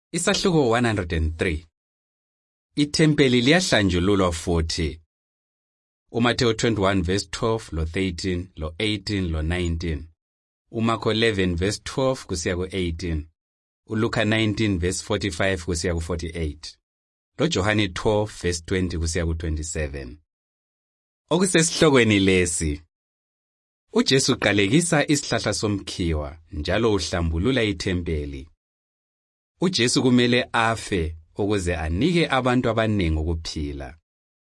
Isahluko 103. Ithempeli liyahlanjululwa futhi. uMathewu 21 verse 12 lo 13 lo 18 lo 19. uMarko 11 verse 12 kusiya ku18. uLuka 19 verse 45 kusiya ku48. loJohane 12 verse 20 kusiya ku27. Okusesihlokweni lesi. uJesu uqalekisa isihlahla somkhiwa njalo uhlambulula ithempeli. uJesu kumele afe ukuze anike abantu abanengi ukuphila.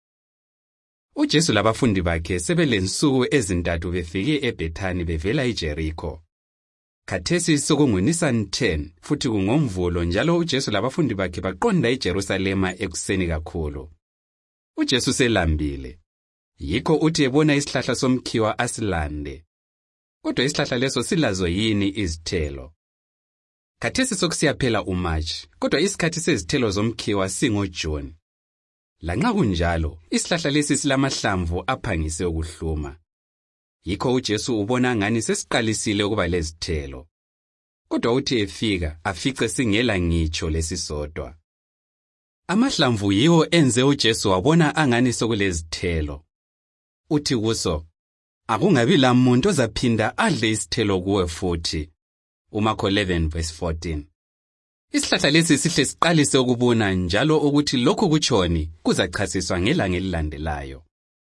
uJesu labafundi bakhe sebelensuku ezintathu befike eBhethani bevela eJerikho. Khathesi sokunguNisani 10 futhi kungomvulo njalo uJesu labafundi bakhe baqonda eJerusalema ekuseni kakhulu. uJesu selambile. Yikho uthi ebona isihlahla somkhiwa asilande. Kodwa isihlahla leso silazo yini izithelo? Khathesi sokusiyaphela uMatshi, kodwa isikhathi sezithelo zomkhiwa singoJuni. Lanxa kunjalo, isihlahla lesi silamahlamvu aphangise ukuhluma. Yikho uJesu ubona ngani sesiqalisile ukuba lezithelo. Kodwa uthi efika, afice singela ngitsho lesisodwa. Amahlamvu yiwo enze uJesu wabona angani sokulezithelo. Uthi kuso, akungabi lamuntu ozaphinda adle isithelo kuwe futhi. uMarko 11 verse 14. Isihlahla lesi sihle siqalise ukubona njalo ukuthi lokhu kutshoni kuzachasiswa ngelanga elilandelayo.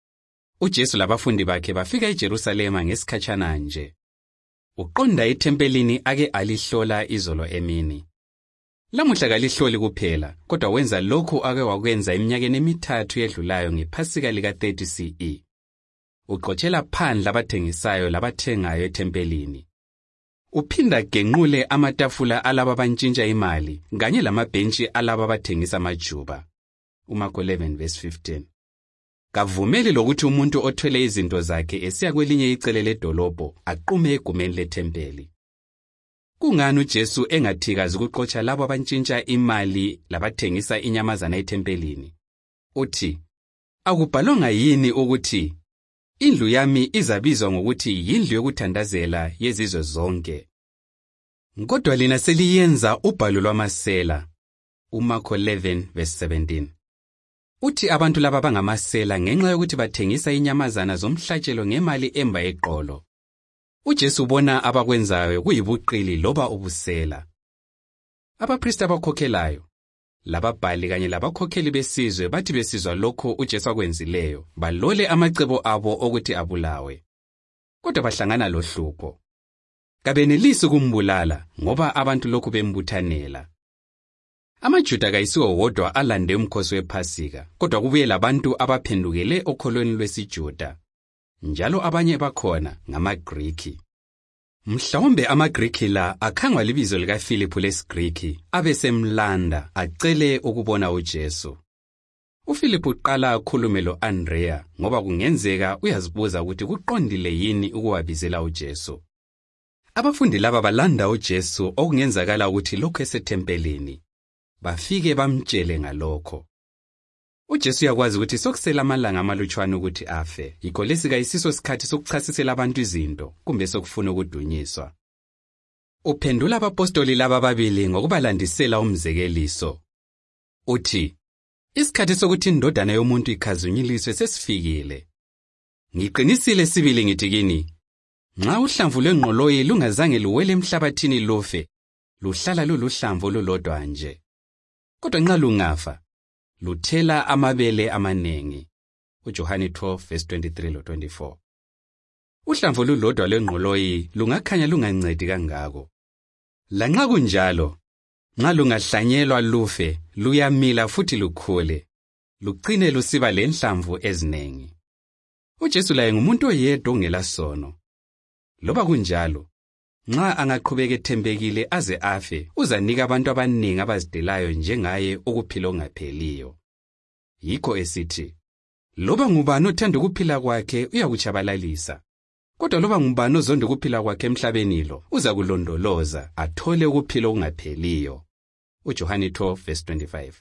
uJesu labafundi bakhe bafika eJerusalema ngesikhatshana nje. Uqonda ethempelini ake alihlola izolo emini. Lamuhla kalihloli kuphela, kodwa wenza lokhu ake wakwenza iminyakeni emithathu yedlulayo ngePhasika lika 30 CE. Uqotshela phandle abathengisayo labathengayo ethempelini. Uphinda genqule amatafula alaba abantshintsha imali kanye lamabhentshi alaba abathengisa amajuba. uMarko 11 verse 15. Kavumeli lokuthi umuntu othwele izinto zakhe esiya kwelinye icele ledolobho aqume egumeni lethempeli. Kungani uJesu engathikazi ukuxotsha labo abantshintsha imali labathengisa inyamazana ethempelini? Uthi, akubhalwanga yini ukuthi indlu yami izabizwa ngokuthi yindlu yokuthandazela yezizwe zonke? Kodwa lina seliyenza ubhalo lwamasela. uMarko 11 verse 17. Uthi abantu laba bangamasela ngenxa yokuthi bathengisa inyamazana zomhlatshelo ngemali emba eqolo. uJesu ubona abakwenzayo kuyibuqili loba ubusela. Abapristi abakhokhelayo, lababhali kanye labakhokheli besizwe bathi besizwa lokho uJesu akwenzileyo, balole amacebo abo ukuthi abulawe. Kodwa bahlangana lohlupho. Kabenelisi ukumbulala ngoba abantu lokhu bembuthanela. AmaJuda kayisiwo wodwa alande umkhosi wePhasika, kodwa kubuye labantu abaphendukele okholweni lwesiJuda. Njalo abanye bakhona ngamaGrikhi. Mhlawumbe amaGrikhi la akhangwa libizo likaFiliphu lesiGrikhi, abesemlanda acele ukubona uJesu. uFiliphu uqala akhulume lo-Andreya ngoba kungenzeka uyazibuza ukuthi kuqondile yini ukuwabizela uJesu. Abafundi laba balanda uJesu okungenzakala ukuthi lokho esethempelini. Bafike bamtshele ngalokho. uJesu yakwazi ukuthi sokusela amalanga amalutshwana ukuthi afe. Yikho lesi kayisiso sikhathi sokuchasisela abantu izinto kumbe sokufuna ukudunyiswa. Uphendula abapostoli laba ababili ngokubalandisela umzekeliso. Uthi, isikhathi sokuthi indodana yomuntu ikhazunyiliswe sesifikile. Ngiqinisile sibili ngithi kini, nxa uhlamvu lwengqoloyi lungazange luwele emhlabathini lufe, luhlala luluhlamvu olulodwa nje. Kodwa nxa lungafa, luthela amabele amanengi. uJohane 12 verse 23 lo 24. Uhlamvu olulodwa lwengqoloyi lungakhanya lungancedi kangako. Lanxa kunjalo, nxa lungahlanyelwa lufe, luyamila futhi lukhule, luqine lusiba lenhlamvu ezinengi. uJesu laye ngumuntu oyedwa ongela sono. Loba kunjalo, nxa angaqhubeka ethembekile aze afe, uzanika abantu abaningi abazidelayo njengaye ukuphila ongapheliyo. Yikho esithi, loba ngubani othanda ukuphila kwakhe uyakutshabalalisa. Kodwa loba ngubani ozonda ukuphila kwakhe emhlabeni lo, uzakulondoloza athole ukuphila okungapheliyo. uJohane 12 verse 25.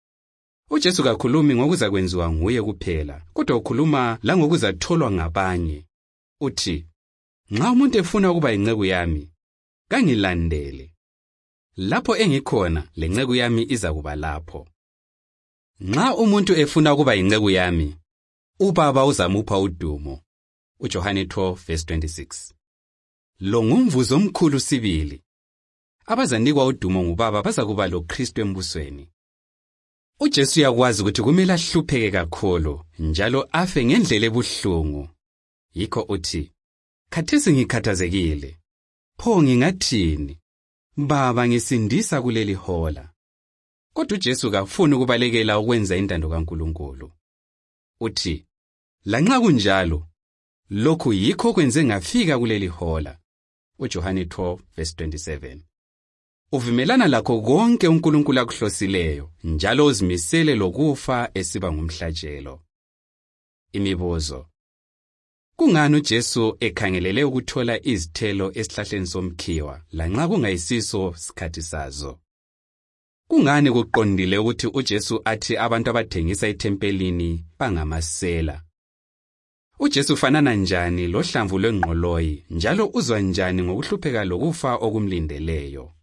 uJesu kakhulumi ngokuzakwenziwa nguye kuphela, kodwa ukhuluma langokuzatholwa ngabanye. Uthi, nxa umuntu efuna ukuba yinceku yami, kangilandele. Lapho engikhona, lenceku yami iza kuba lapho. Nxa umuntu efuna ukuba inceku yami, uBaba uzamupha udumo. uJohane 12:26. Lo ngumvuzo omkhulu sibili. Abazanikwa udumo nguBaba bazakuba loKristu embusweni. uJesu yakwazi ukuthi kumele ahlupheke kakhulu njalo afe ngendlela ebuhlungu. Yikho uthi, khathesi ngikhathazekile. Pho ngingathini? Baba, ngisindisa kuleli hola. Kodwa uJesu kafuni ukubalekela ukwenza intando kaNkulunkulu. Uthi, lanxa kunjalo, lokhu yikho kwenze ngafika kuleli hola. uJohane 12:27. Uvumelana lakho konke uNkulunkulu akuhlosileyo, njalo uzimisele lokufa esiba ngumhlatshelo. Imibuzo: kungani uJesu ekhangelele ukuthola izithelo esihlahleni somkhiwa lanxa kungayisiso sikhathi sazo? Kungani kuqondile ukuthi uJesu athi abantu abathengisa ethempelini bangamasela? uJesu ufanana njani lohlamvu lwengqoloyi njalo uzwa njani ngokuhlupheka lokufa okumlindeleyo?